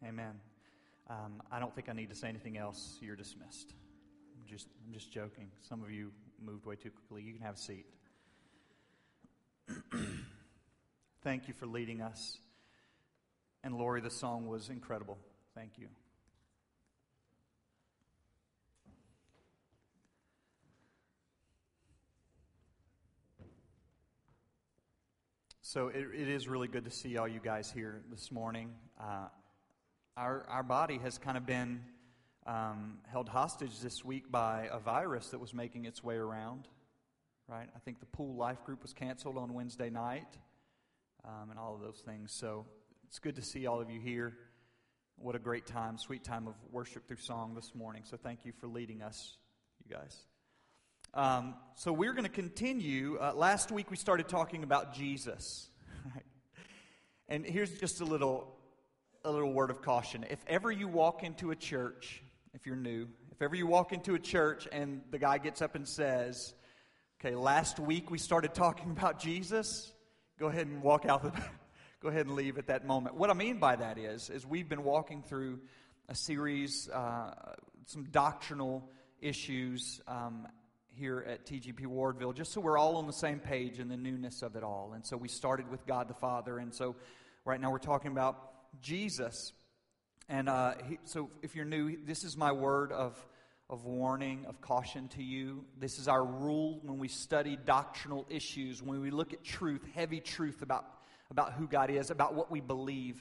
Amen. I don't think I need to say anything else. You're dismissed. I'm just joking. Some of you moved way too quickly. You can have a seat. Thank you for leading us. And Lori, the song was incredible. Thank you. So it is really good to see all you guys here this morning. Our body has kind of been held hostage this week by a virus that was making its way around, right? I think the Pool Life Group was canceled on Wednesday night, and all of those things. So it's good to see all of you here. What a great time, sweet time of worship through song this morning. So thank you for leading us, you guys. So we're going to continue. Last week we started talking about Jesus, right? And here's just a little word of caution. If ever you walk into a church, if you're new, if ever you walk into a church and the guy gets up and says, okay, last week we started talking about Jesus, go ahead and walk out go ahead and leave at that moment. What I mean by that is we've been walking through a series, some doctrinal issues here at TGP Wardville, just so we're all on the same page in the newness of it all. And so we started with God the Father, and so right now we're talking about Jesus. And so if you're new, this is my word of warning, of caution to you. This is our rule when we study doctrinal issues, when we look at truth, heavy truth about who God is, about what we believe.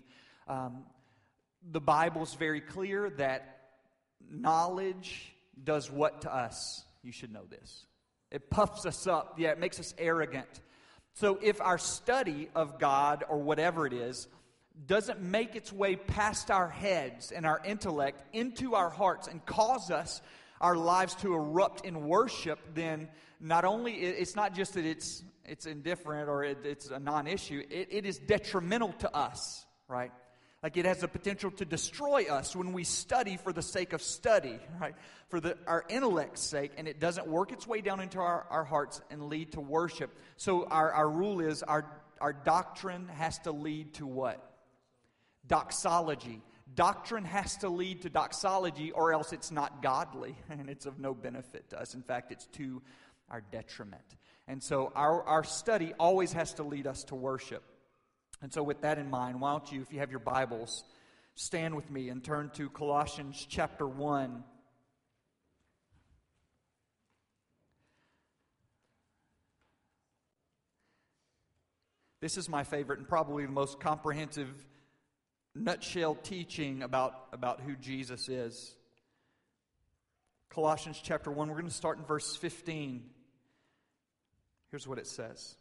The Bible's very clear that knowledge does what to us? You should know this. It puffs us up. Yeah, it makes us arrogant. So if our study of God or whatever it is doesn't make its way past our heads and our intellect into our hearts and cause us, our lives to erupt in worship, then not only, it's not just that it's indifferent or it's a non-issue, it is detrimental to us, right? Like it has the potential to destroy us when we study for the sake of study, right? For our intellect's sake, and it doesn't work its way down into our hearts and lead to worship. So our rule is our doctrine has to lead to what? Doxology. Doctrine has to lead to doxology, or else it's not godly, and it's of no benefit to us. In fact, it's to our detriment. And so our study always has to lead us to worship. And so with that in mind, why don't you, if you have your Bibles, stand with me and turn to Colossians chapter 1. This is my favorite and probably the most comprehensive nutshell teaching about who Jesus is. Colossians chapter 1, we're going to start in verse 15. Here's what it says.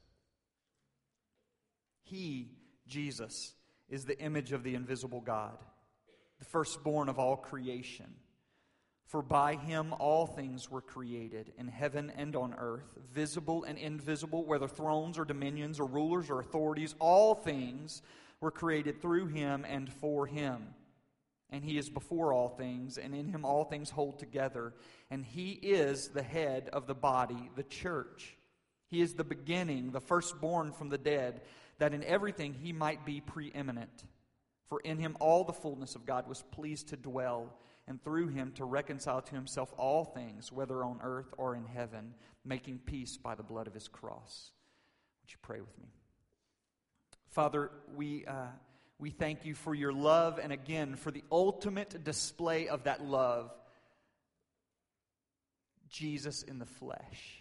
He, Jesus, is the image of the invisible God, the firstborn of all creation. For by him all things were created, in heaven and on earth, visible and invisible, whether thrones or dominions or rulers or authorities, all things were created through him and for him. And he is before all things, and in him all things hold together. And he is the head of the body, the church. He is the beginning, the firstborn from the dead, that in everything he might be preeminent. For in him all the fullness of God was pleased to dwell, and through him to reconcile to himself all things, whether on earth or in heaven, making peace by the blood of his cross. Would you pray with me? Father, we thank you for your love, and again, for the ultimate display of that love, Jesus in the flesh.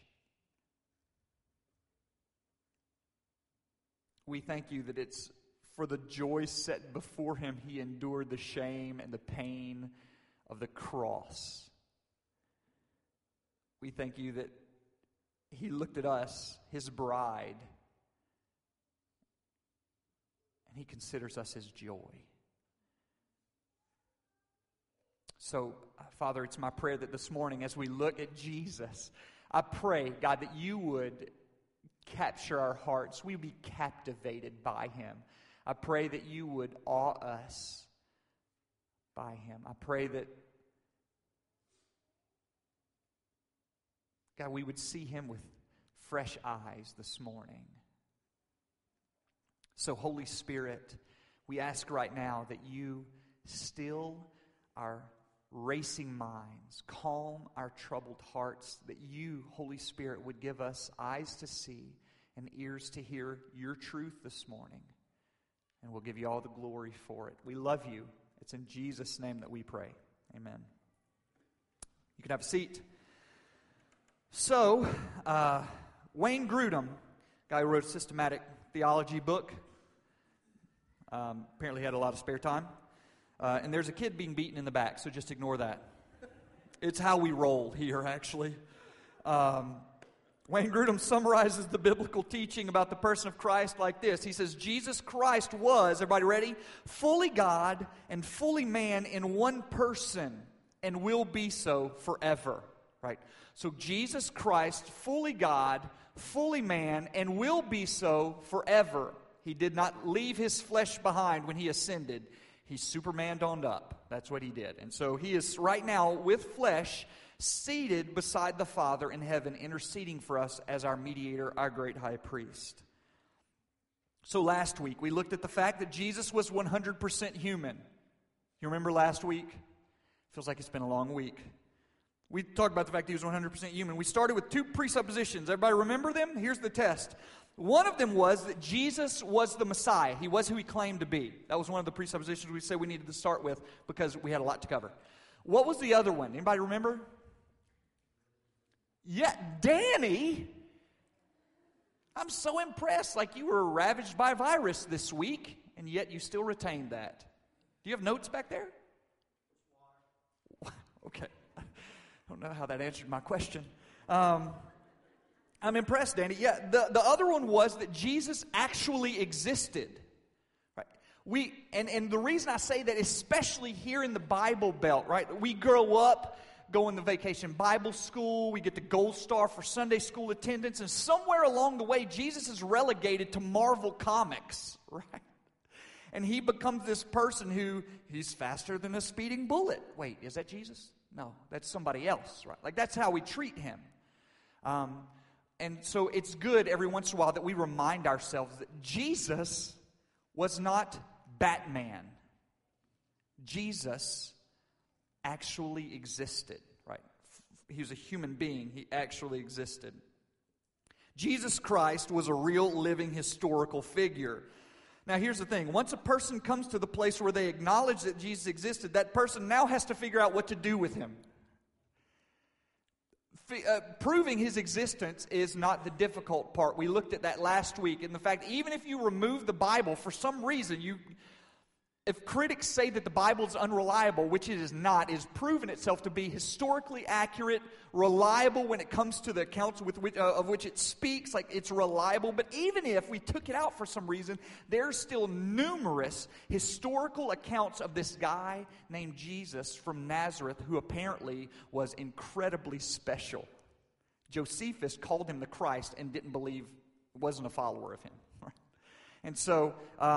We thank you that it's for the joy set before him, he endured the shame and the pain of the cross. We thank you that he looked at us, his bride, and he considers us his joy. So, Father, it's my prayer that this morning as we look at Jesus, I pray, God, that you would capture our hearts. We would be captivated by him. I pray that you would awe us by him. I pray that, God, we would see him with fresh eyes this morning. So, Holy Spirit, we ask right now that you still our racing minds, calm our troubled hearts, that you, Holy Spirit, would give us eyes to see and ears to hear your truth this morning. And we'll give you all the glory for it. We love you. It's in Jesus' name that we pray. Amen. You can have a seat. So, Wayne Grudem, guy who wrote a systematic theology book, apparently had a lot of spare time. And there's a kid being beaten in the back, so just ignore that. It's how we roll here, actually. Wayne Grudem summarizes the biblical teaching about the person of Christ like this. He says, Jesus Christ was, everybody ready? Fully God and fully man in one person, and will be so forever. Right? So Jesus Christ, fully God, fully man, and will be so forever. He did not leave his flesh behind when he ascended. He Supermaned on up. That's what he did. And so he is right now with flesh seated beside the Father in heaven, interceding for us as our mediator, our great high priest. So last week we looked at the fact that Jesus was 100% human. You remember last week? Feels like it's been a long week. We talked about the fact that he was 100% human. We started with two presuppositions. Everybody remember them? Here's the test. One of them was that Jesus was the Messiah. He was who he claimed to be. That was one of the presuppositions we said we needed to start with because we had a lot to cover. What was the other one? Anybody remember? Yeah, Danny. I'm so impressed. Like you were ravaged by a virus this week, and yet you still retained that. Do you have notes back there? Okay. I don't know how that answered my question. I'm impressed, Danny. Yeah, the other one was that Jesus actually existed. Right? And the reason I say that, especially here in the Bible Belt, right? We grow up going to vacation Bible school. We get the gold star for Sunday school attendance. And somewhere along the way, Jesus is relegated to Marvel Comics, right? And he becomes this person who, he's faster than a speeding bullet. Wait, is that Jesus? No, that's somebody else, right? Like that's how we treat him. And so it's good every once in a while that we remind ourselves that Jesus was not Batman. Jesus actually existed, right? He was a human being. He actually existed. Jesus Christ was a real living historical figure. Now here's the thing. Once a person comes to the place where they acknowledge that Jesus existed, that person now has to figure out what to do with him. Proving his existence is not the difficult part. We looked at that last week. And the fact, even if you remove the Bible, for some reason, if critics say that the Bible is unreliable, which it is not, it has proven itself to be historically accurate, reliable when it comes to the accounts of which it speaks, like it's reliable. But even if we took it out for some reason, there's still numerous historical accounts of this guy named Jesus from Nazareth who apparently was incredibly special. Josephus called him the Christ and didn't believe, wasn't a follower of him. Right? And so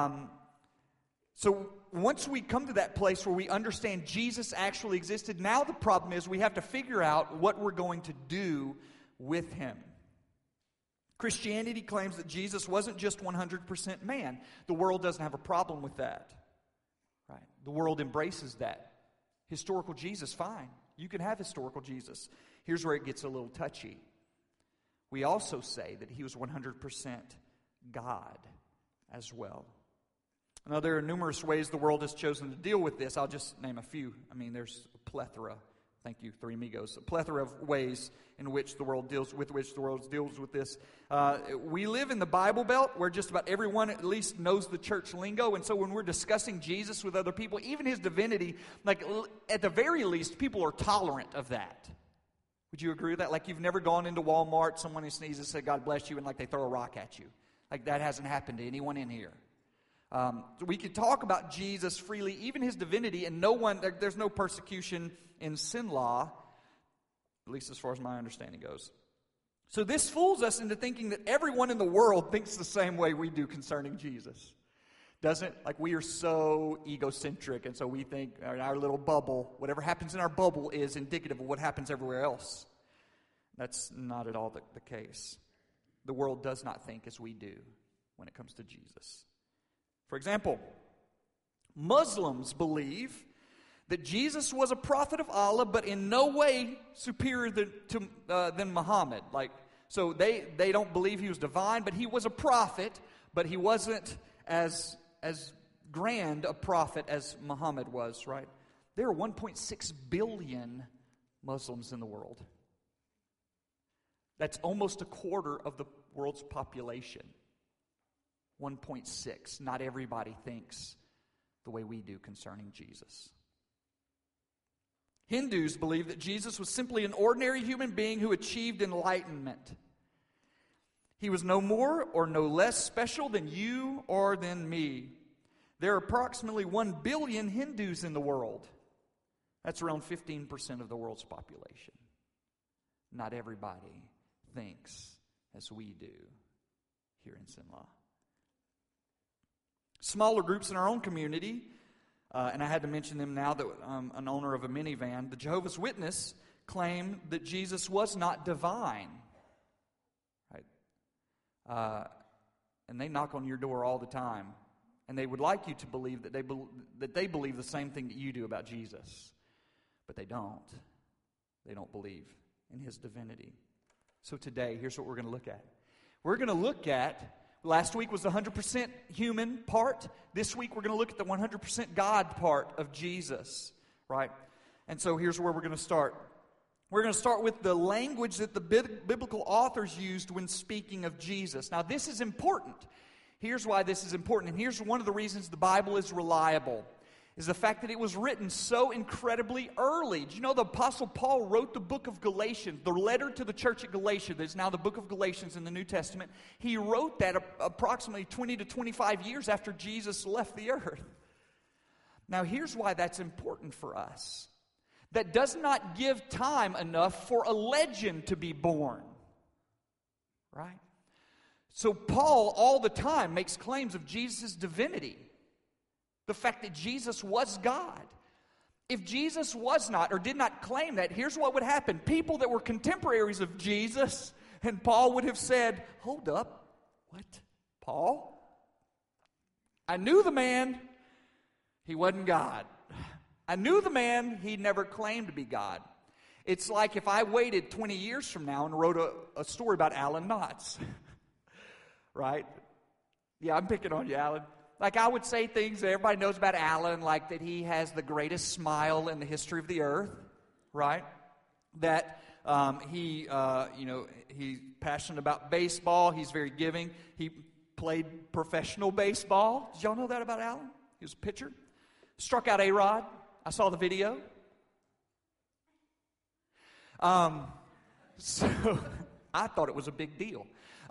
once we come to that place where we understand Jesus actually existed, now the problem is we have to figure out what we're going to do with him. Christianity claims that Jesus wasn't just 100% man. The world doesn't have a problem with that. Right? The world embraces that. Historical Jesus, fine. You can have historical Jesus. Here's where it gets a little touchy. We also say that he was 100% God as well. Now, there are numerous ways the world has chosen to deal with this. I'll just name a few. I mean, there's a plethora. Thank you, Three Amigos. A plethora of ways in which the world deals with this. We live in the Bible Belt where just about everyone at least knows the church lingo. And so when we're discussing Jesus with other people, even his divinity, like at the very least, people are tolerant of that. Would you agree with that? Like you've never gone into Walmart, someone who sneezes said, God bless you, and like they throw a rock at you. Like that hasn't happened to anyone in here. We could talk about Jesus freely, even his divinity, and there's no persecution in sin law, at least as far as my understanding goes. So this fools us into thinking that everyone in the world thinks the same way we do concerning Jesus. Doesn't? Like we are so egocentric, and so we think in our little bubble, whatever happens in our bubble is indicative of what happens everywhere else. That's not at all the case. The world does not think as we do when it comes to Jesus. For example, Muslims believe that Jesus was a prophet of Allah, but in no way superior than Muhammad. So they don't believe he was divine, but he was a prophet, but he wasn't as grand a prophet as Muhammad was, right? There are 1.6 billion Muslims in the world. That's almost a quarter of the world's population. 1.6. Not everybody thinks the way we do concerning Jesus. Hindus believe that Jesus was simply an ordinary human being who achieved enlightenment. He was no more or no less special than you or than me. There are approximately 1 billion Hindus in the world. That's around 15% of the world's population. Not everybody thinks as we do here in Zinla. Smaller groups in our own community, and I had to mention them now that I'm an owner of a minivan, the Jehovah's Witness claim that Jesus was not divine. Right? And they knock on your door all the time. And they would like you to believe that they believe the same thing that you do about Jesus. But they don't. They don't believe in his divinity. So today, here's what we're going to look at. We're going to look at, last week was the 100% human part. This week we're going to look at the 100% God part of Jesus. Right? And so here's where we're going to start. We're going to start with the language that the biblical authors used when speaking of Jesus. Now this is important. Here's why this is important. And here's one of the reasons the Bible is reliable. Is the fact that it was written so incredibly early. Do you know the Apostle Paul wrote the book of Galatians, the letter to the church at Galatia, that's now the book of Galatians in the New Testament. He wrote that approximately 20 to 25 years after Jesus left the earth. Now here's why that's important for us. That does not give time enough for a legend to be born. Right? So Paul all the time makes claims of Jesus' divinity. The fact that Jesus was God. If Jesus was not or did not claim that, here's what would happen. People that were contemporaries of Jesus and Paul would have said, hold up, what? Paul? I knew the man, he wasn't God. I knew the man, he never claimed to be God. It's like if I waited 20 years from now and wrote a story about Alan Knotts. Right? Yeah, I'm picking on you, Alan. Like I would say things that everybody knows about Alan, like that he has the greatest smile in the history of the earth, right? That he's passionate about baseball. He's very giving. He played professional baseball. Did y'all know that about Alan? He was a pitcher. Struck out A-Rod. I saw the video. So I thought it was a big deal.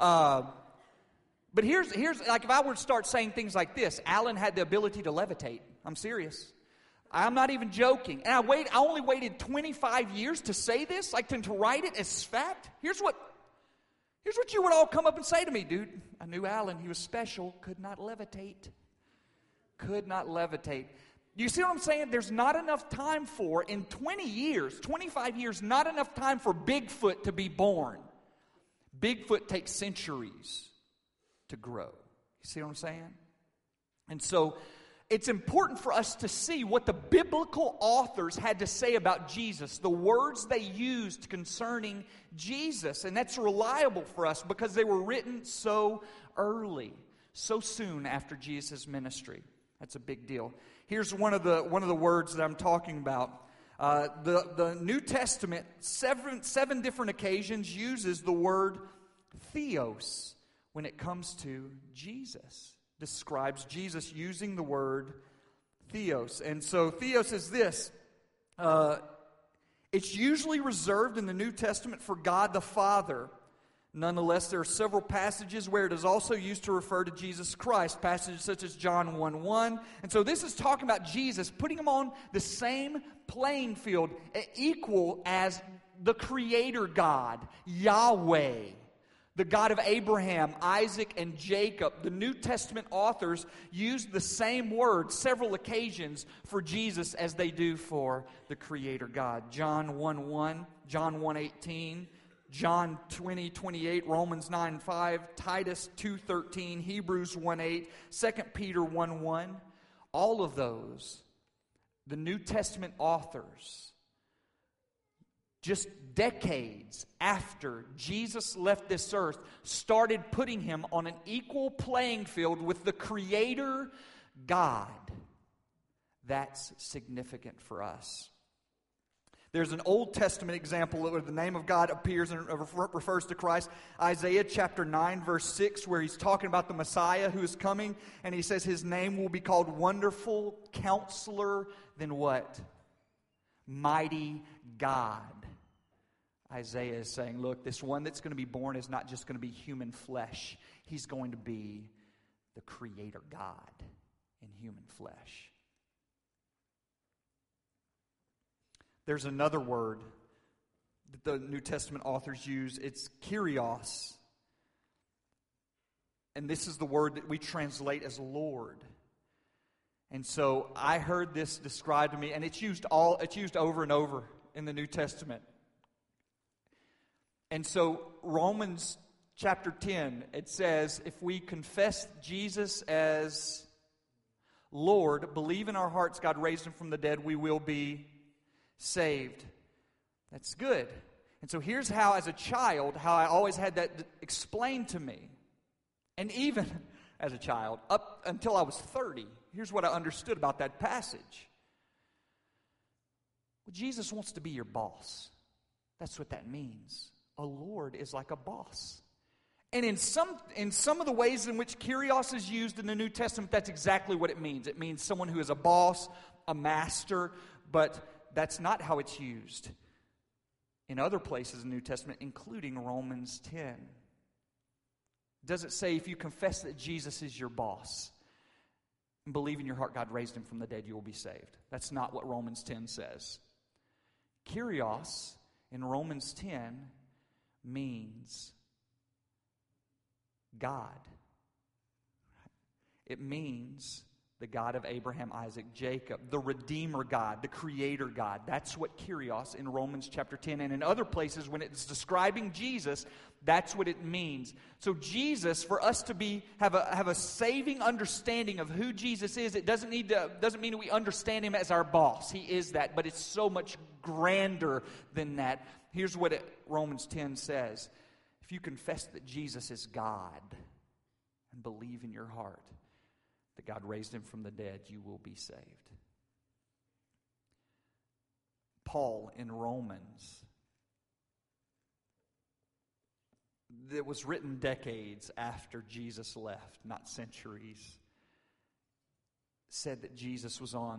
But here's like if I were to start saying things like this, Alan had the ability to levitate. I'm serious. I'm not even joking. And I only waited 25 years to say this, like to write it as fact. Here's what you would all come up and say to me, dude. I knew Alan, he was special, could not levitate. Could not levitate. You see what I'm saying? There's not enough time in 20 years, 25 years, not enough time for Bigfoot to be born. Bigfoot takes centuries to grow. You see what I'm saying? And so it's important for us to see what the biblical authors had to say about Jesus, the words they used concerning Jesus. And that's reliable for us because they were written so early, so soon after Jesus' ministry. That's a big deal. Here's one of the words that I'm talking about. The New Testament, seven different occasions, uses the word theos when it comes to Jesus. Describes Jesus using the word theos. And so theos is this. It's usually reserved in the New Testament for God the Father. Nonetheless, there are several passages where it is also used to refer to Jesus Christ. Passages such as John 1:1. And so this is talking about Jesus, putting him on the same playing field, equal as the Creator God, Yahweh. The God of Abraham, Isaac, and Jacob. The New Testament authors use the same word several occasions for Jesus as they do for the Creator God. John 1:1, John 1:18, John 20:28, Romans 9:5, Titus 2:13, Hebrews 1:8, 2 Peter 1:1. all of those, the New Testament authors, just decades after Jesus left this earth, started putting him on an equal playing field with the Creator God. That's significant for us. There's an Old Testament example where the name of God appears and refers to Christ. Isaiah chapter 9, verse 6, where he's talking about the Messiah who is coming. And he says his name will be called Wonderful Counselor. Then what? Mighty God. Isaiah is saying, look, this one that's going to be born is not just going to be human flesh. He's going to be the Creator God in human flesh. There's another word that the New Testament authors use. It's Kyrios. And this is the word that we translate as Lord. And so I heard this described to me, and it's used over and over in the New Testament. And so Romans chapter 10, it says, if we confess Jesus as Lord, believe in our hearts God raised him from the dead, we will be saved. That's good. And so here's how, as a child, how I always had that explained to me. And even as a child, up until I was 30, here's what I understood about that passage. Well, Jesus wants to be your boss. That's what that means. A Lord is like a boss. And in some of the ways in which Kyrios is used in the New Testament, that's exactly what it means. It means someone who is a boss, a master, but that's not how it's used in other places in the New Testament, including Romans 10. Does it say if you confess that Jesus is your boss and believe in your heart God raised him from the dead, you will be saved? That's not what Romans 10 says. Kyrios in Romans 10 means God. It means the God of Abraham, Isaac, Jacob, the Redeemer God, the Creator God. That's what Kyrios in Romans chapter 10. And in other places, when it's describing Jesus, that's what it means. So Jesus, for us to have a saving understanding of who Jesus is, it doesn't mean that we understand him as our boss. He is that, but it's so much grander than that. Here's what Romans 10 says. If you confess that Jesus is God and believe in your heart that God raised him from the dead, you will be saved. Paul in Romans, that was written decades after Jesus left, not centuries, said that Jesus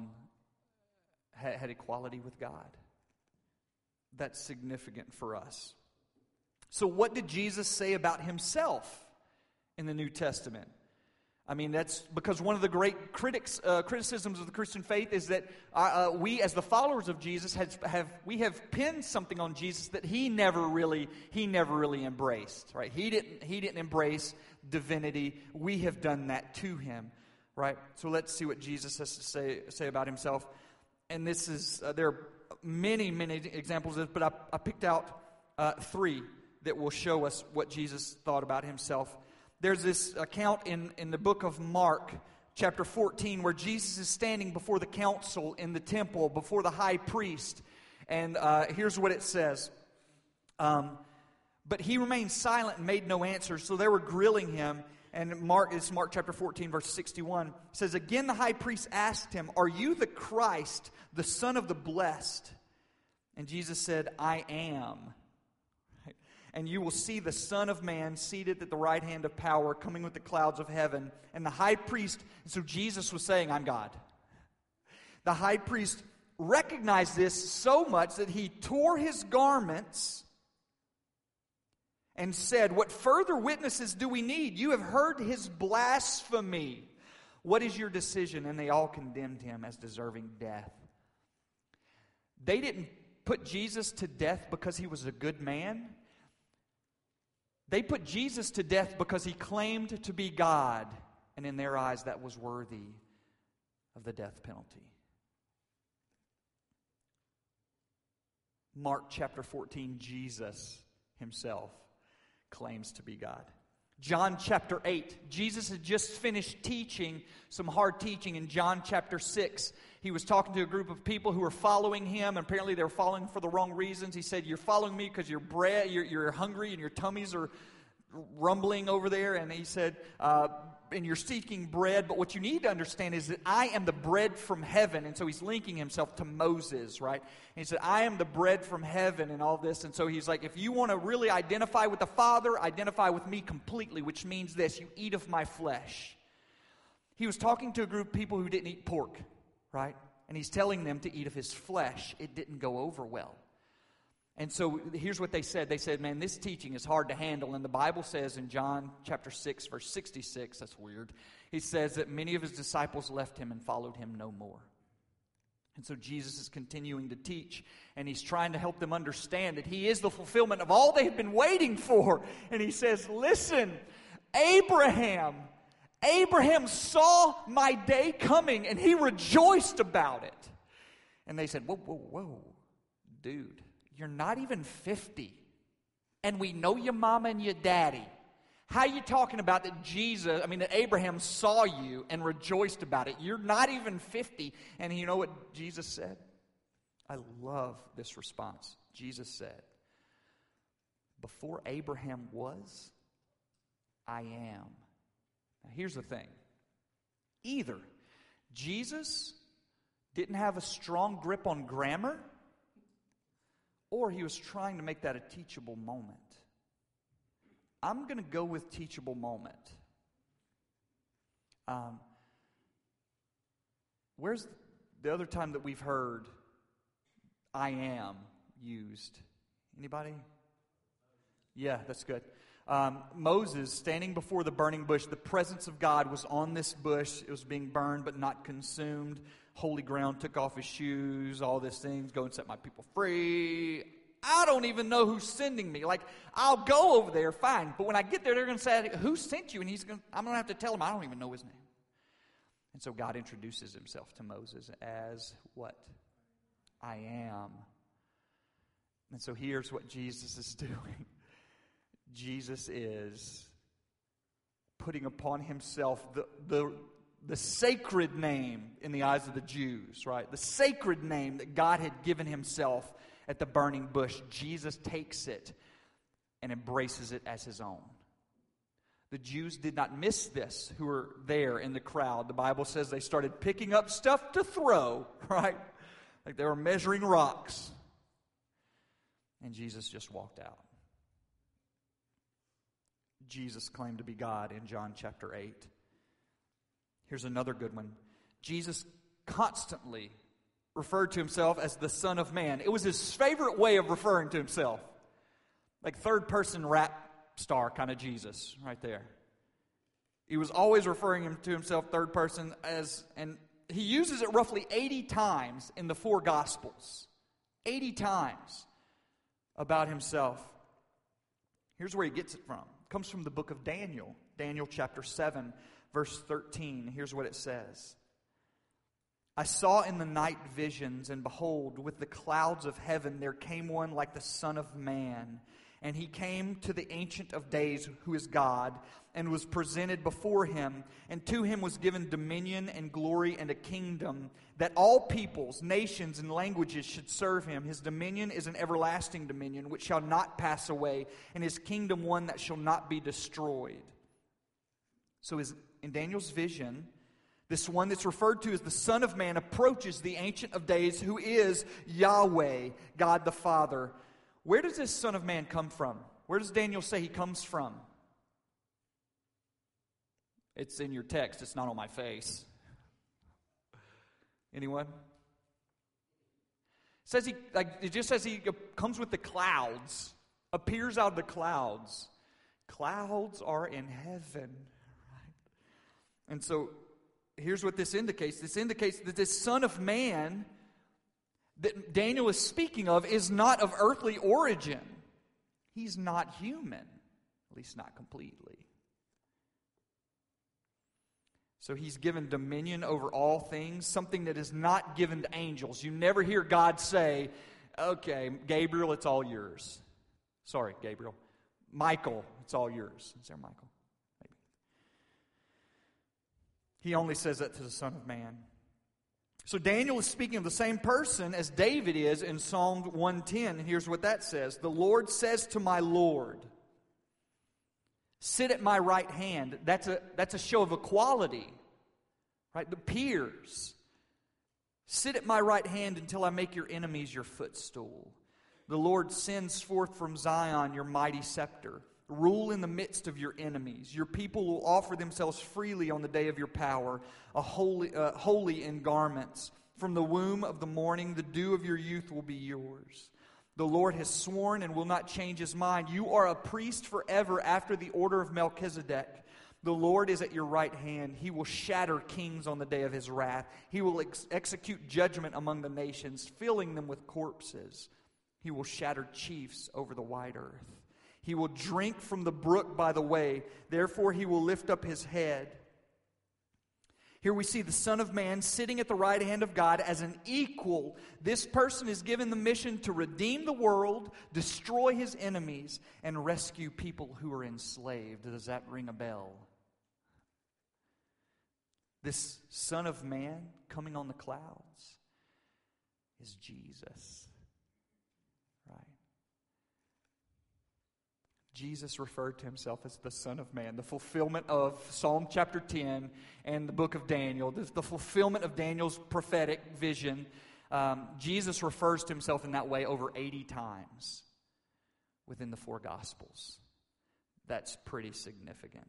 had equality with God. That's significant for us. So what did Jesus say about himself in the New Testament? I mean, that's because one of the great criticisms of the Christian faith is that we, as the followers of Jesus, have pinned something on Jesus that he never really embraced. Right? He didn't embrace divinity. We have done that to him. Right? So let's see what Jesus has to say about himself. And this is there are many examples of this, but I picked out 3 that will show us what Jesus thought about himself. There's this account in the book of Mark, chapter 14, where Jesus is standing before the council in the temple, before the high priest. And here's what it says. But he remained silent and made no answer, so they were grilling him. And it's Mark chapter 14, verse 61. It says, again the high priest asked him, are you the Christ, the Son of the Blessed? And Jesus said, I am. And you will see the Son of Man seated at the right hand of power, coming with the clouds of heaven. And the high priest, so Jesus was saying, I'm God. The high priest recognized this so much that he tore his garments and said, what further witnesses do we need? You have heard his blasphemy. What is your decision? And they all condemned him as deserving death. They didn't put Jesus to death because he was a good man. They put Jesus to death because he claimed to be God, and in their eyes that was worthy of the death penalty. Mark chapter 14, Jesus himself claims to be God. John chapter 8. Jesus had just finished teaching some hard teaching in John chapter 6. He was talking to a group of people who were following him, and apparently they were following for the wrong reasons. He said, you're following me because you're hungry and your tummies are rumbling over there. And he said, and you're seeking bread, but what you need to understand is that I am the bread from heaven. And so he's linking himself to Moses, right? And he said, I am the bread from heaven and all this. And so he's like, if you want to really identify with the Father, identify with me completely, which means this: you eat of my flesh. He was talking to a group of people who didn't eat pork, right? And he's telling them to eat of his flesh. It didn't go over well. And so here's what they said. They said, man, this teaching is hard to handle. And the Bible says in John chapter 6, verse 66, that's weird. He says that many of his disciples left him and followed him no more. And so Jesus is continuing to teach, and he's trying to help them understand that he is the fulfillment of all they had been waiting for. And he says, listen, Abraham saw my day coming, and he rejoiced about it. And they said, whoa, dude. You're not even 50, and we know your mama and your daddy. How are you talking about that Abraham saw you and rejoiced about it? You're not even 50. And you know what Jesus said? I love this response. Jesus said, before Abraham was, I am. Now here's the thing. Either Jesus didn't have a strong grip on grammar, or he was trying to make that a teachable moment. I'm going to go with teachable moment. Where's the other time that we've heard I am used? Anybody? Yeah, that's good. Moses standing before the burning bush. The presence of God was on this bush. It was being burned but not consumed. Holy ground, took off his shoes, all these things, go and set my people free. I don't even know who's sending me. Like, I'll go over there, fine. But when I get there, they're going to say, who sent you? And I'm going to have to tell him, I don't even know his name. And so God introduces himself to Moses as what? I am. And so here's what Jesus is doing. Jesus is putting upon himself the sacred name in the eyes of the Jews, right? The sacred name that God had given himself at the burning bush. Jesus takes it and embraces it as his own. The Jews did not miss this who were there in the crowd. The Bible says they started picking up stuff to throw, right? Like they were measuring rocks. And Jesus just walked out. Jesus claimed to be God in John chapter 8. Here's another good one. Jesus constantly referred to himself as the Son of Man. It was his favorite way of referring to himself. Like third-person rap star kind of Jesus right there. He was always referring to himself third person as, and he uses it roughly 80 times in the 4 Gospels. 80 times about himself. Here's where he gets it from. It comes from the book of Daniel. Daniel chapter 7. Verse 13, here's what it says. I saw in the night visions, and behold, with the clouds of heaven there came one like the Son of Man. And he came to the Ancient of Days, who is God, and was presented before him. And to him was given dominion and glory and a kingdom, that all peoples, nations, and languages should serve him. His dominion is an everlasting dominion, which shall not pass away, and his kingdom one that shall not be destroyed. So in Daniel's vision, this one that's referred to as the Son of Man approaches the Ancient of Days, who is Yahweh, God the Father. Where does this Son of Man come from? Where does Daniel say he comes from? It's in your text. It's not on my face. Anyone? It just says he comes with the clouds, appears out of the clouds. Clouds are in heaven. And so, here's what this indicates. This indicates that this Son of Man that Daniel is speaking of is not of earthly origin. He's not human, at least not completely. So he's given dominion over all things, something that is not given to angels. You never hear God say, okay, Gabriel, it's all yours. Sorry, Gabriel. Michael, it's all yours. Is there Michael? He only says that to the Son of Man. So Daniel is speaking of the same person as David is in Psalm 110. And here's what that says. The Lord says to my Lord, sit at my right hand. That's a show of equality. Right? The peers. Sit at my right hand until I make your enemies your footstool. The Lord sends forth from Zion your mighty scepter. Rule in the midst of your enemies. Your people will offer themselves freely on the day of your power, holy in garments. From the womb of the morning, the dew of your youth will be yours. The Lord has sworn and will not change his mind. You are a priest forever after the order of Melchizedek. The Lord is at your right hand. He will shatter kings on the day of his wrath. He will execute judgment among the nations, filling them with corpses. He will shatter chiefs over the wide earth. He will drink from the brook by the way. Therefore he will lift up his head. Here we see the Son of Man sitting at the right hand of God as an equal. This person is given the mission to redeem the world, destroy his enemies, and rescue people who are enslaved. Does that ring a bell? This Son of Man coming on the clouds is Jesus. Right? Jesus referred to himself as the Son of Man, the fulfillment of Psalm chapter 10 and the book of Daniel, the fulfillment of Daniel's prophetic vision. Jesus refers to himself in that way over 80 times within the 4 Gospels. That's pretty significant.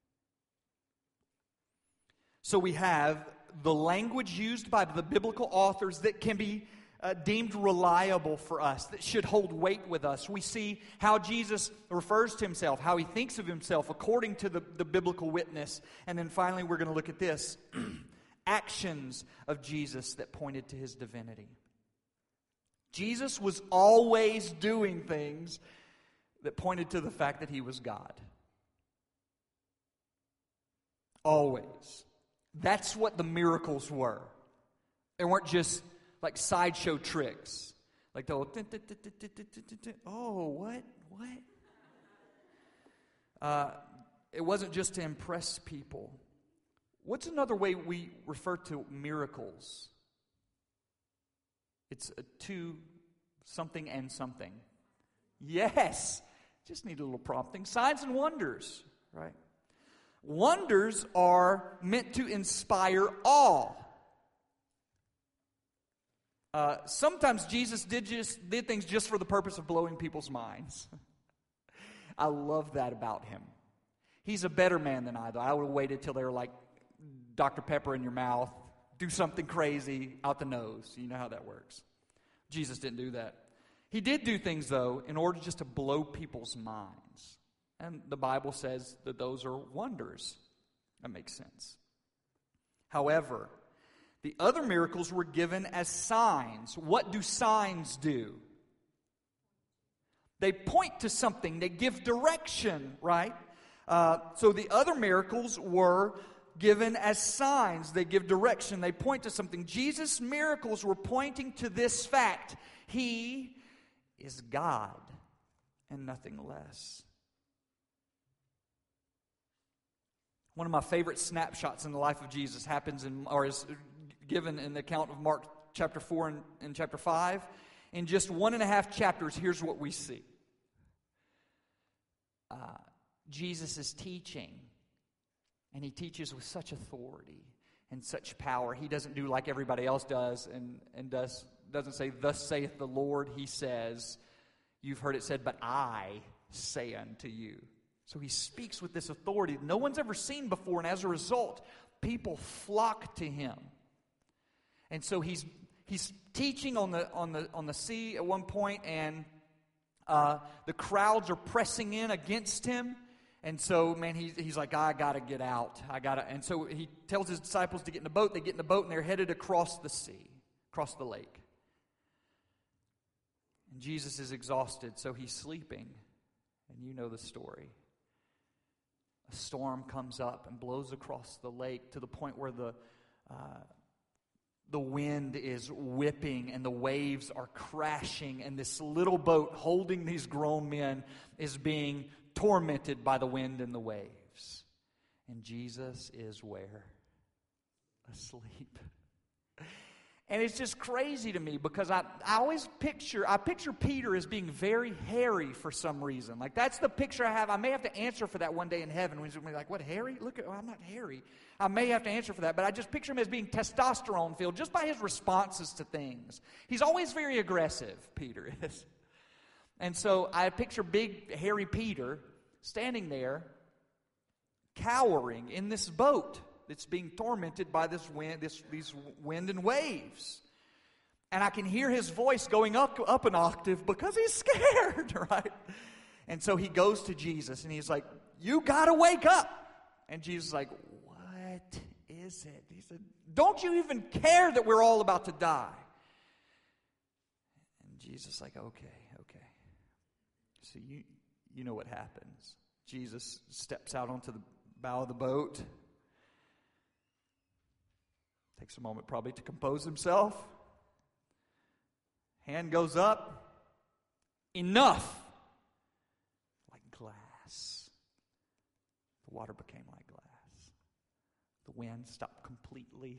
So we have the language used by the biblical authors that can be deemed reliable for us, that should hold weight with us. We see how Jesus refers to himself, how he thinks of himself according to the biblical witness. And then finally we're going to look at this. Actions of Jesus that pointed to his divinity. Jesus was always doing things that pointed to the fact that he was God. Always. That's what the miracles were. They weren't just like sideshow tricks. Like the old, oh, what? It wasn't just to impress people. What's another way we refer to miracles? It's to something and something. Yes. Just need a little prompting. Signs and wonders, right? Wonders are meant to inspire awe. Sometimes Jesus did things just for the purpose of blowing people's minds. I love that about him. He's a better man than I, though. I would have waited till they were like Dr. Pepper in your mouth, do something crazy out the nose. You know how that works. Jesus didn't do that. He did do things, though, in order just to blow people's minds. And the Bible says that those are wonders. That makes sense. However, the other miracles were given as signs. What do signs do? They point to something. They give direction, right? So the other miracles were given as signs. They give direction. They point to something. Jesus' miracles were pointing to this fact. He is God and nothing less. One of my favorite snapshots in the life of Jesus is given in the account of Mark chapter 4 and chapter 5. In just 1.5 chapters, here's what we see. Jesus is teaching, and he teaches with such authority and such power. He doesn't do like everybody else does and doesn't say, "Thus saith the Lord." He says, "You've heard it said, but I say unto you." So he speaks with this authority no one's ever seen before, and as a result, people flock to him. And so he's teaching on the sea at one point, and the crowds are pressing in against him. And so, man, he's like, I got to get out. And so he tells his disciples to get in the boat. They get in the boat, and they're headed across the sea, across the lake. And Jesus is exhausted, so he's sleeping. And you know the story. A storm comes up and blows across the lake to the point where the wind is whipping and the waves are crashing, and this little boat holding these grown men is being tormented by the wind and the waves. And Jesus is where? asleep. And it's just crazy to me because I always picture Peter as being very hairy for some reason. Like, that's the picture I have. I may have to answer for that one day in heaven. When he's going to be like, what, hairy? I'm not hairy. I may have to answer for that, but I just picture him as being testosterone-filled just by his responses to things. He's always very aggressive, Peter is. And so I picture big, hairy Peter standing there, cowering in this boat that's being tormented by this wind, these wind and waves. And I can hear his voice going up an octave because he's scared, right? And so he goes to Jesus and he's like, you got to wake up. And Jesus is like, what is it? He said, don't you even care that we're all about to die? And Jesus is like, okay. So you know what happens. Jesus steps out onto the bow of the boat. Takes a moment probably to compose himself. Hand goes up. Enough. Like glass. The water became like glass. The wind stopped completely.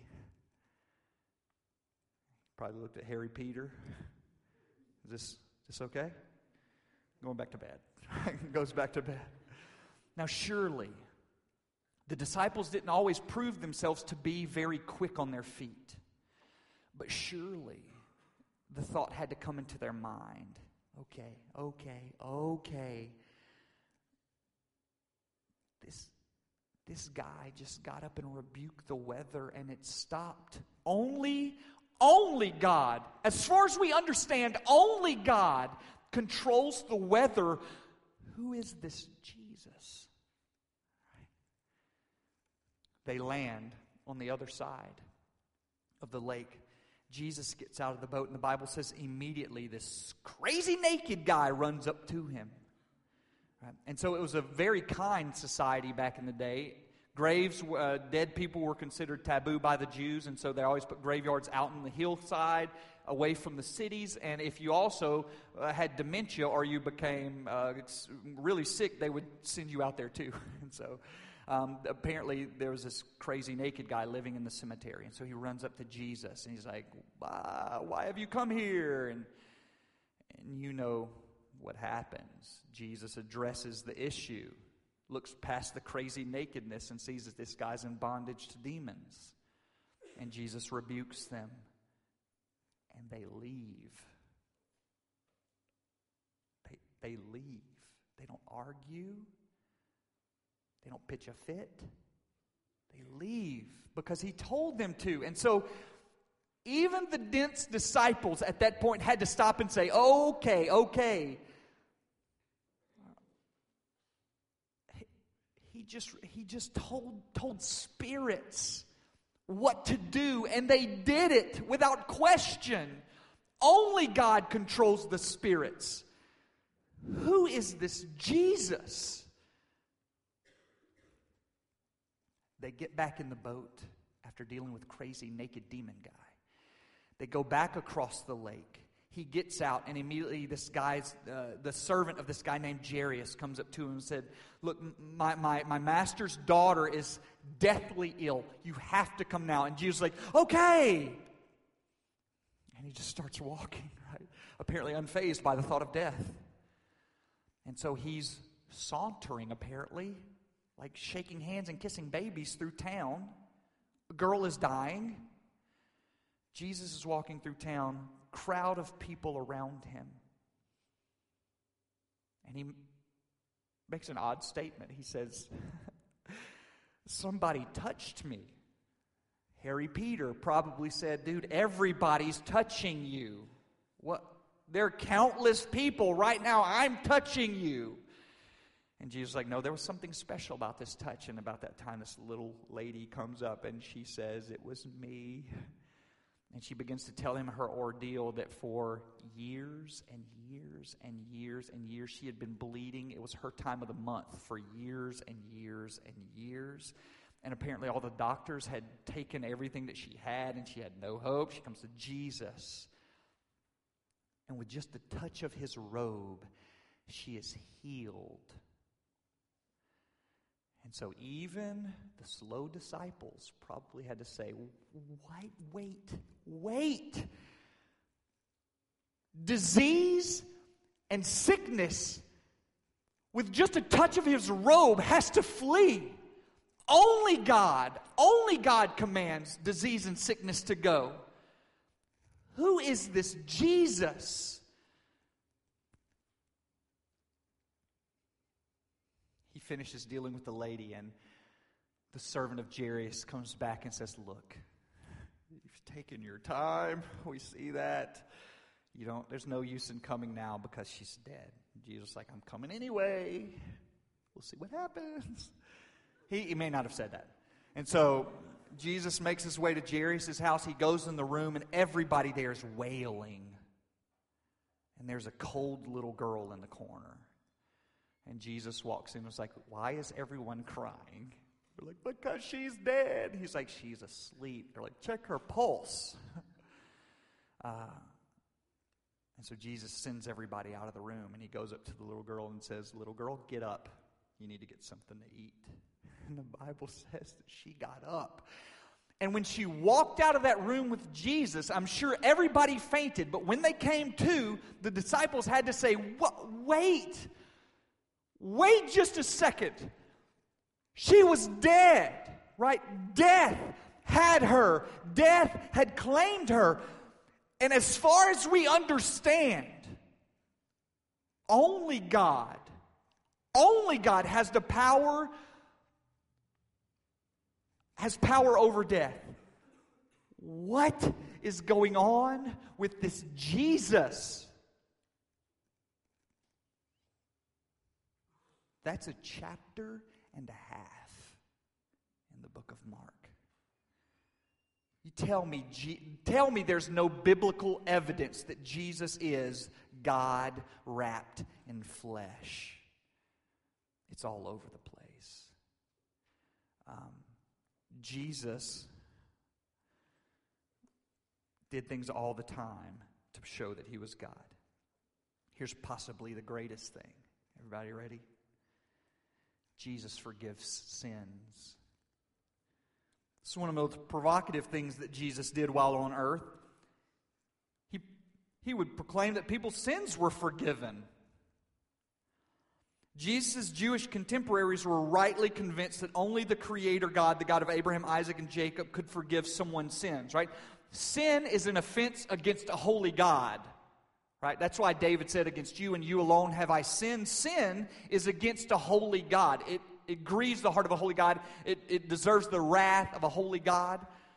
Probably looked at Harry Peter. Is this okay? Going back to bed. Goes back to bed. Now surely, the disciples didn't always prove themselves to be very quick on their feet. But surely, the thought had to come into their mind. Okay. This guy just got up and rebuked the weather and it stopped. Only God, as far as we understand, only God controls the weather. Who is this Jesus? They land on the other side of the lake. Jesus gets out of the boat, and the Bible says immediately this crazy naked guy runs up to him. Right? And so it was a very kind society back in the day. Graves, dead people were considered taboo by the Jews, and so they always put graveyards out on the hillside, away from the cities. And if you also had dementia or you became really sick, they would send you out there too. And so apparently there was this crazy naked guy living in the cemetery. And so he runs up to Jesus and he's like, why have you come here? And you know what happens. Jesus addresses the issue, looks past the crazy nakedness and sees that this guy's in bondage to demons. And Jesus rebukes them. And they leave. They leave. They don't argue. They don't pitch a fit. They leave because he told them to. And so even the dense disciples at that point had to stop and say, okay. He just told spirits what to do, and they did it without question. Only God controls the spirits. Who is this Jesus? They get back in the boat after dealing with crazy naked demon guy. They go back across the lake. He gets out, and immediately the servant of this guy named Jairus comes up to him and said, look, my master's daughter is deathly ill. You have to come now. And Jesus is like, okay. And he just starts walking, right? Apparently unfazed by the thought of death. And so he's sauntering, apparently, like shaking hands and kissing babies through town. A girl is dying. Jesus is walking through town, crowd of people around him. And he makes an odd statement. He says, somebody touched me. Harry Peter probably said, dude, everybody's touching you. What? There are countless people right now. I'm touching you. And Jesus is like, no, there was something special about this touch. And about that time, this little lady comes up and she says, it was me. And she begins to tell him her ordeal, that for years and years and years and years she had been bleeding. It was her time of the month for years and years and years. And apparently all the doctors had taken everything that she had and she had no hope. She comes to Jesus. And with just the touch of his robe, she is healed. And so even the slow disciples probably had to say, wait. Disease and sickness, with just a touch of his robe, has to flee. Only God commands disease and sickness to go. Who is this Jesus? He finishes dealing with the lady, and the servant of Jairus comes back and says, look, you've taken your time. We see that. There's no use in coming now because she's dead. Jesus is like, I'm coming anyway. We'll see what happens. He may not have said that. And so Jesus makes his way to Jairus' house. He goes in the room, and everybody there is wailing. And there's a cold little girl in the corner. And Jesus walks in and was like, why is everyone crying? They're like, because she's dead. He's like, she's asleep. They're like, check her pulse. And so Jesus sends everybody out of the room, and he goes up to the little girl and says, little girl, get up. You need to get something to eat. And the Bible says that she got up. And when she walked out of that room with Jesus, I'm sure everybody fainted. But when they came to, the disciples had to say, wait just a second. She was dead, right? Death had her. Death had claimed her. And as far as we understand, only God has the power, has power over death. What is going on with this Jesus? That's a chapter and a half in the book of Mark. You tell me there's no biblical evidence that Jesus is God wrapped in flesh. It's all over the place. Jesus did things all the time to show that he was God. Here's possibly the greatest thing. Everybody ready? Jesus forgives sins. It's one of the most provocative things that Jesus did while on earth. He would proclaim that people's sins were forgiven. Jesus' Jewish contemporaries were rightly convinced that only the Creator God, the God of Abraham, Isaac, and Jacob, could forgive someone's sins, right? Sin is an offense against a holy God, right? That's why David said, against you and you alone have I sinned. Sin is against a holy God. It grieves the heart of a holy God. It deserves the wrath of a holy God.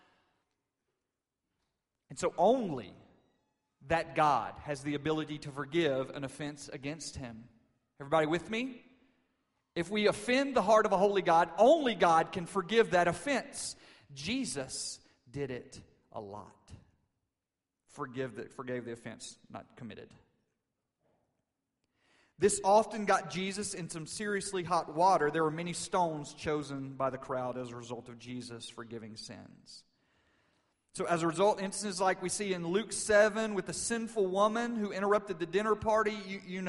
And so only that God has the ability to forgive an offense against him. Everybody with me? If we offend the heart of a holy God, only God can forgive that offense. Jesus did it a lot. Forgave the offense not committed. This often got Jesus in some seriously hot water. There were many stones chosen by the crowd as a result of Jesus forgiving sins. So as a result, instances like we see in Luke 7 with the sinful woman who interrupted the dinner party,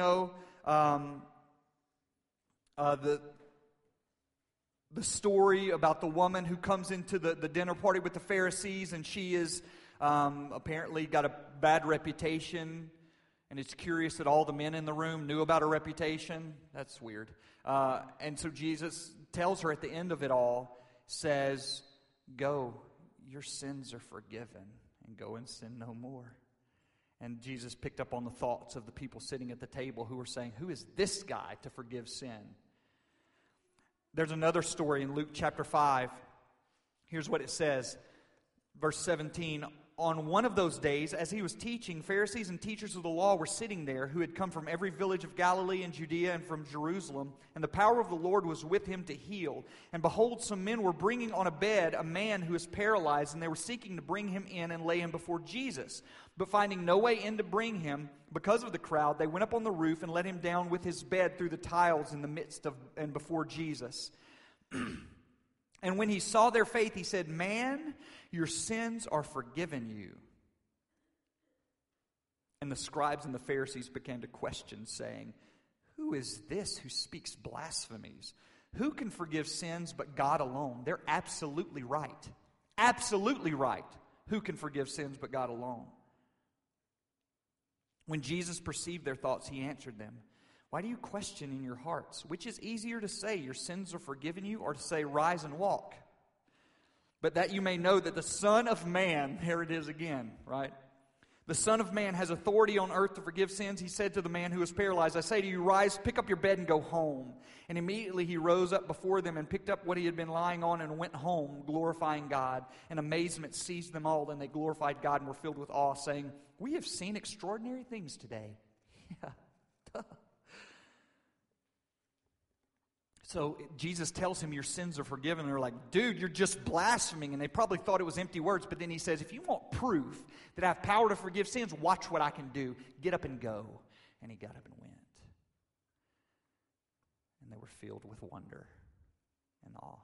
the story about the woman who comes into the dinner party with the Pharisees, and she is apparently got a bad reputation, and it's curious that all the men in the room knew about her reputation. That's weird. And so Jesus tells her at the end of it all, says, go, your sins are forgiven, and go and sin no more. And Jesus picked up on the thoughts of the people sitting at the table who were saying, who is this guy to forgive sin? There's another story in Luke chapter 5. Here's what it says. Verse 17, on one of those days, as he was teaching, Pharisees and teachers of the law were sitting there who had come from every village of Galilee and Judea and from Jerusalem. And the power of the Lord was with him to heal. And behold, some men were bringing on a bed a man who was paralyzed, and they were seeking to bring him in and lay him before Jesus. But finding no way in to bring him, because of the crowd, they went up on the roof and let him down with his bed through the tiles in the midst of and before Jesus. And when he saw their faith, he said, man, your sins are forgiven you. And the scribes and the Pharisees began to question, saying, who is this who speaks blasphemies? Who can forgive sins but God alone? They're absolutely right. Absolutely right. Who can forgive sins but God alone? When Jesus perceived their thoughts, he answered them, "Why do you question in your hearts? Which is easier to say, 'Your sins are forgiven you,' or to say, 'Rise and walk'? But that you may know that the Son of Man," here it is again, right? "The Son of Man has authority on earth to forgive sins," he said to the man who was paralyzed. "I say to you, rise, pick up your bed and go home." And immediately he rose up before them and picked up what he had been lying on and went home, glorifying God. And amazement seized them all, and they glorified God and were filled with awe, saying, "We have seen extraordinary things today." Yeah. So Jesus tells him, "Your sins are forgiven." And they're like, "Dude, you're just blaspheming." And they probably thought it was empty words. But then he says, "If you want proof that I have power to forgive sins, watch what I can do. Get up and go." And he got up and went. And they were filled with wonder and awe.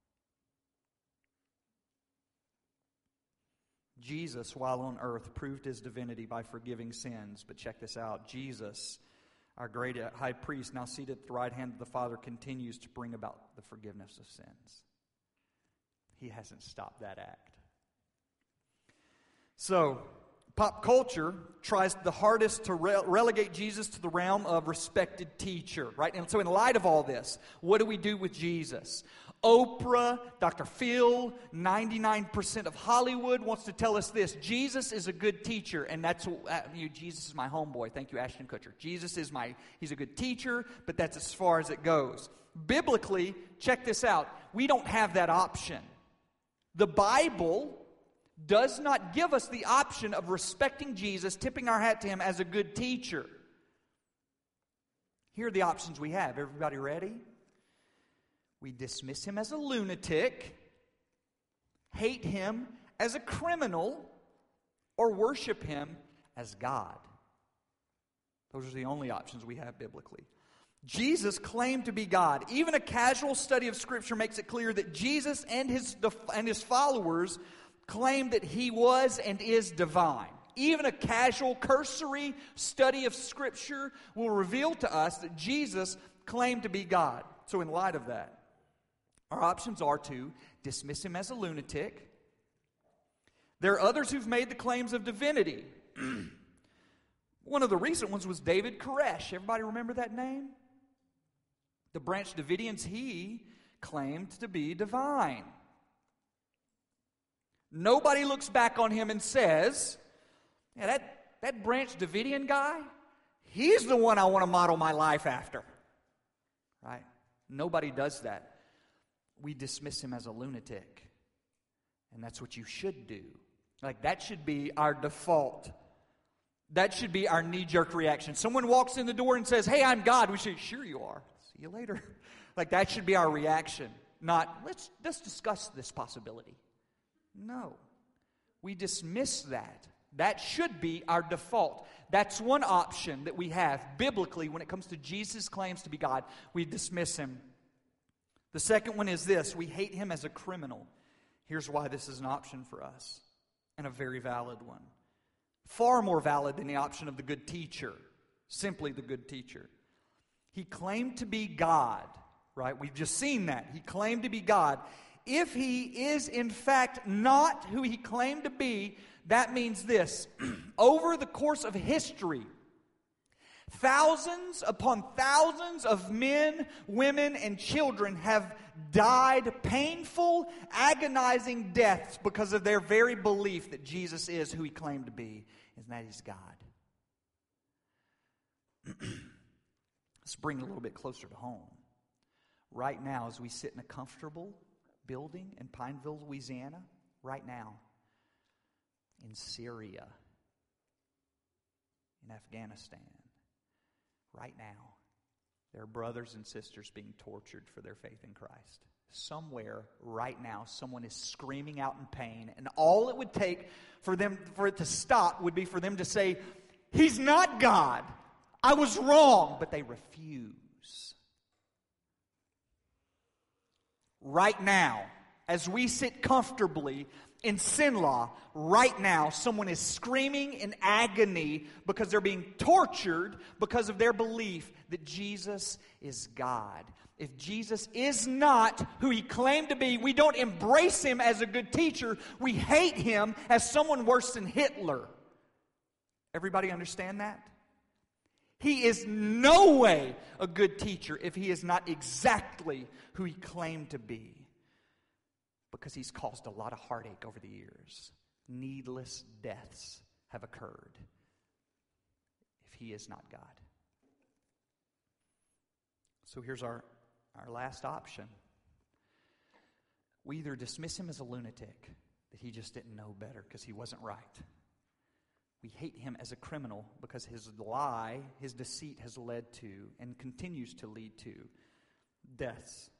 Jesus, while on earth, proved his divinity by forgiving sins. But check this out. Jesus, our great high priest, now seated at the right hand of the Father, continues to bring about the forgiveness of sins. He hasn't stopped that act. So, pop culture tries the hardest to relegate Jesus to the realm of respected teacher, right? And so in light of all this, what do we do with Jesus? Oprah, Dr. Phil, 99% of Hollywood wants to tell us this: Jesus is a good teacher, and that's Jesus is my homeboy. Thank you, Ashton Kutcher. He's a good teacher, but that's as far as it goes. Biblically, check this out. We don't have that option. The Bible does not give us the option of respecting Jesus, tipping our hat to him as a good teacher. Here are the options we have. Everybody ready? We dismiss him as a lunatic, hate him as a criminal, or worship him as God. Those are the only options we have biblically. Jesus claimed to be God. Even a casual study of Scripture makes it clear that Jesus and his followers claimed that he was and is divine. Even a casual, cursory study of Scripture will reveal to us that Jesus claimed to be God. So in light of that, our options are to dismiss him as a lunatic. There are others who've made the claims of divinity. One of the recent ones was David Koresh. Everybody remember that name? The Branch Davidians, he claimed to be divine. Nobody looks back on him and says, "Yeah, that Branch Davidian guy, he's the one I want to model my life after." Right? Nobody does that. We dismiss him as a lunatic. And that's what you should do. Like, that should be our default. That should be our knee-jerk reaction. Someone walks in the door and says, "Hey, I'm God." We say, "Sure you are. See you later." Like, that should be our reaction. Not, let's discuss this possibility. No. We dismiss that. That should be our default. That's one option that we have biblically when it comes to Jesus' claims to be God. We dismiss him. The second one is this: we hate him as a criminal. Here's why this is an option for us, and a very valid one. Far more valid than the option of the good teacher, simply the good teacher. He claimed to be God, right? We've just seen that. He claimed to be God. If he is in fact not who he claimed to be, that means this: over the course of history, thousands upon thousands of men, women, and children have died painful, agonizing deaths because of their very belief that Jesus is who he claimed to be, and that he's God. Let's bring it a little bit closer to home. Right now, as we sit in a comfortable building in Pineville, Louisiana, right now, in Syria, in Afghanistan, right now, there are brothers and sisters being tortured for their faith in Christ. Somewhere, right now, someone is screaming out in pain, and all it would take for it to stop would be for them to say, "He's not God. I was wrong." But they refuse. Right now, as we sit comfortably in sin law, right now, someone is screaming in agony because they're being tortured because of their belief that Jesus is God. if Jesus is not who he claimed to be, we don't embrace him as a good teacher. We hate him as someone worse than Hitler. Everybody understand that? He is no way a good teacher if he is not exactly who he claimed to be. Because he's caused a lot of heartache over the years. Needless deaths have occurred if he is not God. So here's our last option. We either dismiss him as a lunatic, that he just didn't know better because he wasn't right. We hate him as a criminal because his lie, his deceit has led to and continues to lead to deaths.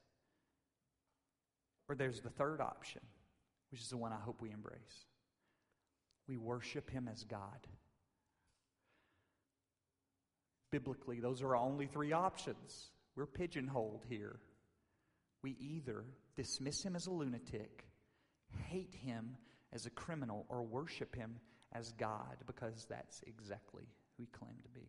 Or there's the third option, which is the one I hope we embrace. We worship him as God. Biblically, those are our only three options. We're pigeonholed here. We either dismiss him as a lunatic, hate him as a criminal, or worship him as God, because that's exactly who he claimed to be.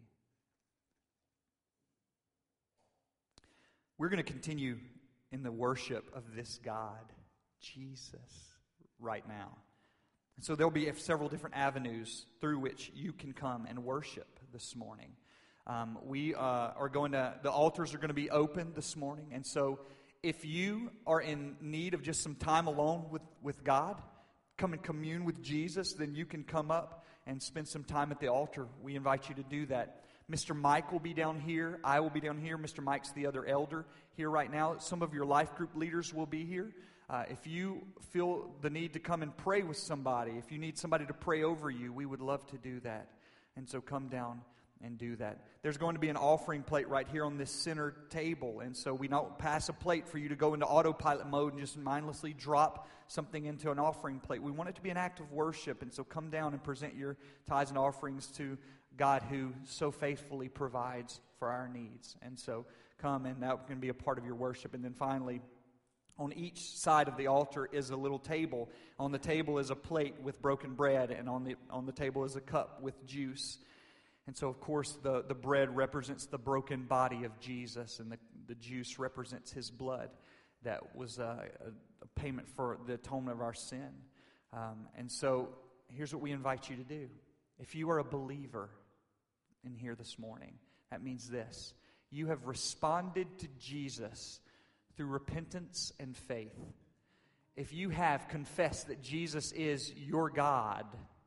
We're going to continue in the worship of this God, Jesus, right now. So there'll be several different avenues through which you can come and worship this morning. The altars are going to be open this morning. And so if you are in need of just some time alone with God, come and commune with Jesus, then you can come up and spend some time at the altar. We invite you to do that. Mr. Mike will be down here. I will be down here. Mr. Mike's the other elder here right now. Some of your life group leaders will be here. If you feel the need to come and pray with somebody, if you need somebody to pray over you, we would love to do that. And so come down and do that. There's going to be an offering plate right here on this center table. And so we don't pass a plate for you to go into autopilot mode and just mindlessly drop something into an offering plate. We want it to be an act of worship. And so come down and present your tithes and offerings to God who so faithfully provides for our needs. And so come, and that can be a part of your worship. And then finally, on each side of the altar is a little table. On the table is a plate with broken bread, and on the table is a cup with juice. And so, of course, the bread represents the broken body of Jesus, and the juice represents his blood that was a payment for the atonement of our sin. And so, here's what we invite you to do. If you are a believer in here this morning, that means this. You have responded to Jesus through repentance and faith. If you have confessed that Jesus is your God,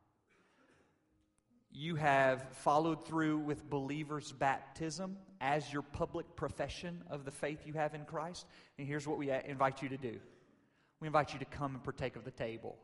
you have followed through with believer's baptism as your public profession of the faith you have in Christ. And here's what we invite you to do. We invite you to come and partake of the table.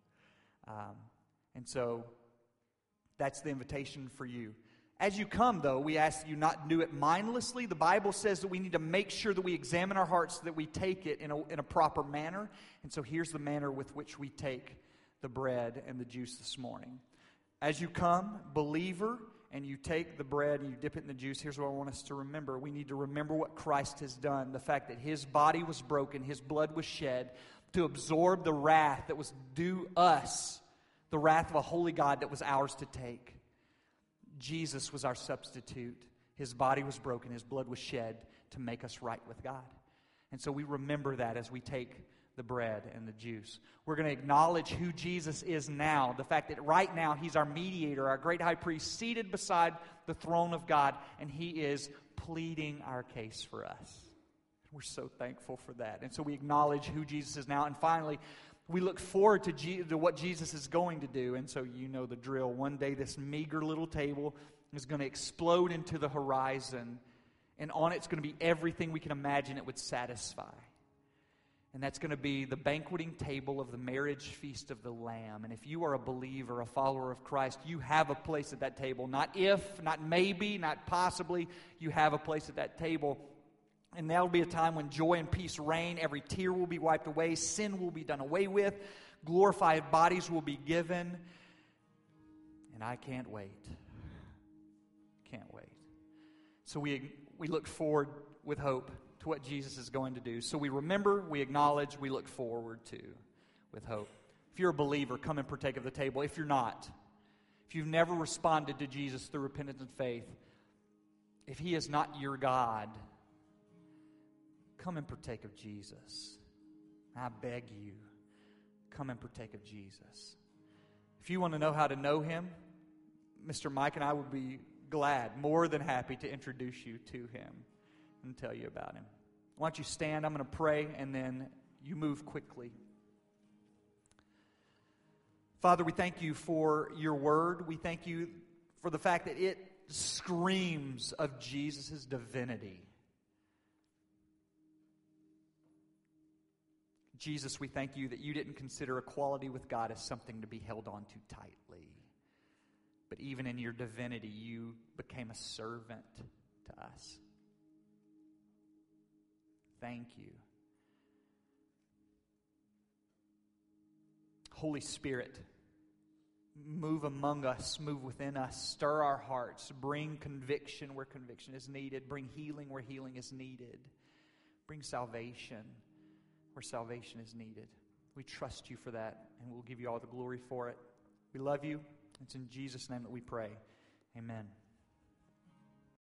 And so that's the invitation for you. As you come, though, we ask you not to do it mindlessly. The Bible says that we need to make sure that we examine our hearts so that we take it in a proper manner. And so here's the manner with which we take the bread and the juice this morning. As you come, believer, and you take the bread and you dip it in the juice, here's what I want us to remember. We need to remember what Christ has done. The fact that his body was broken, his blood was shed to absorb the wrath that was due us, the wrath of a holy God that was ours to take. Jesus was our substitute. His body was broken, his blood was shed to make us right with God. And so we remember that as we take the bread and the juice. We're going to acknowledge who Jesus is now. The fact that right now he's our mediator, our great high priest, seated beside the throne of God, and he is pleading our case for us. We're so thankful for that. And so we acknowledge who Jesus is now. And finally, we look forward to what Jesus is going to do. And so you know the drill. One day this meager little table is going to explode into the horizon, and on it's going to be everything we can imagine it would satisfy. And that's going to be the banqueting table of the marriage feast of the Lamb. And if you are a believer, a follower of Christ, you have a place at that table. Not if, not maybe, not possibly. You have a place at that table. And that'll be a time when joy and peace reign. Every tear will be wiped away. Sin will be done away with. Glorified bodies will be given. And I can't wait. Can't wait. So we look forward with hope to what Jesus is going to do. So we remember, we acknowledge, we look forward to with hope. If you're a believer, come and partake of the table. If you're not, if you've never responded to Jesus through repentance and faith, if he is not your God, come and partake of Jesus. I beg you, come and partake of Jesus. If you want to know how to know Him, Mr. Mike and I would be glad, more than happy to introduce you to Him and tell you about Him. Why don't you stand? I'm going to pray, and then you move quickly. Father, we thank you for your word. We thank you for the fact that it screams of Jesus' divinity. Jesus, we thank you that you didn't consider equality with God as something to be held on to tightly. But even in your divinity, you became a servant to us. Thank you. Holy Spirit, move among us, move within us, stir our hearts, bring conviction where conviction is needed, bring healing where healing is needed, bring salvation where salvation is needed. We trust you for that, and we'll give you all the glory for it. We love you. It's in Jesus' name that we pray. Amen.